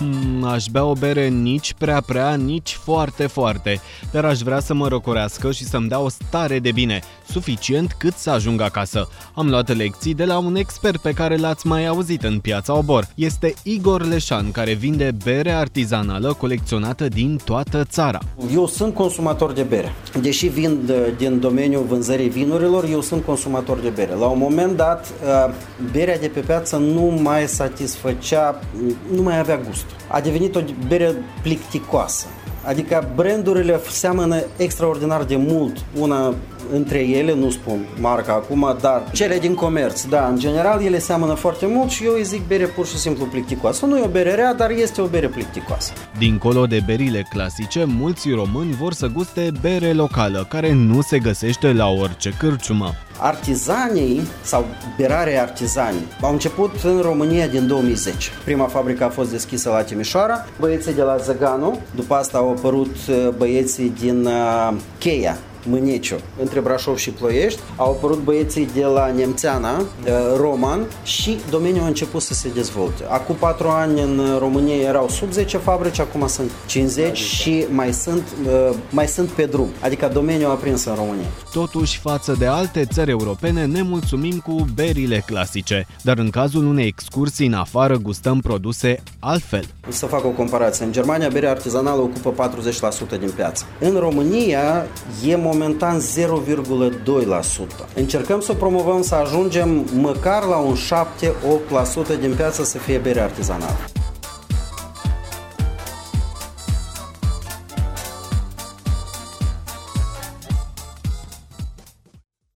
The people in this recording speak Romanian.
Aș bea o bere nici prea, nici foarte, dar aș vrea să mă răcorească și să-mi dea o stare de bine, suficient cât să ajung acasă. Am luat lecții de la un expert pe care l-ați mai auzit în Piața Obor. Este Igor Leșan, care vinde bere artizanală colecționată din toată țara. Eu sunt consumator de bere. Deși vin din domeniul vânzării vinurilor, eu sunt consumator de bere. La un moment dat, berea de pe piață nu mai satisfăcea, nu mai avea gust. A devenit o bere plicticoasă. Adică brandurile seamănă extraordinar de mult una între ele, nu spun marca acum, dar cele din comerț, da, în general ele seamănă foarte mult și eu îi zic bere pur și simplu plicticoasă. Nu e o bere rea, dar este o bere plicticoasă. Dincolo de berile clasice, mulți români vor să guste bere locală, care nu se găsește la orice cârciumă. Artizanii sau berare artizani au început în România din 2010. Prima fabrică a fost deschisă la Timișoara, băieții de la Zăganu, după asta au apărut băieții din Cheia, Mâneciu, între Brașov și Ploiești, au apărut băieții de la Nemțeana, Roman, și domeniul a început să se dezvolte. Acum 4 ani în România erau sub 10 fabrici, acum sunt 50 și mai sunt pe drum. Adică domeniul a prins în România. Totuși, față de alte țări europene, ne mulțumim cu berile clasice, dar în cazul unei excursii în afară gustăm produse altfel. Să fac o comparație. În Germania, berea artizanală ocupă 40% din piață. În România e momentan 0,2%. Încercăm să promovăm, să ajungem măcar la un 7-8% din piață să fie bere artizanală.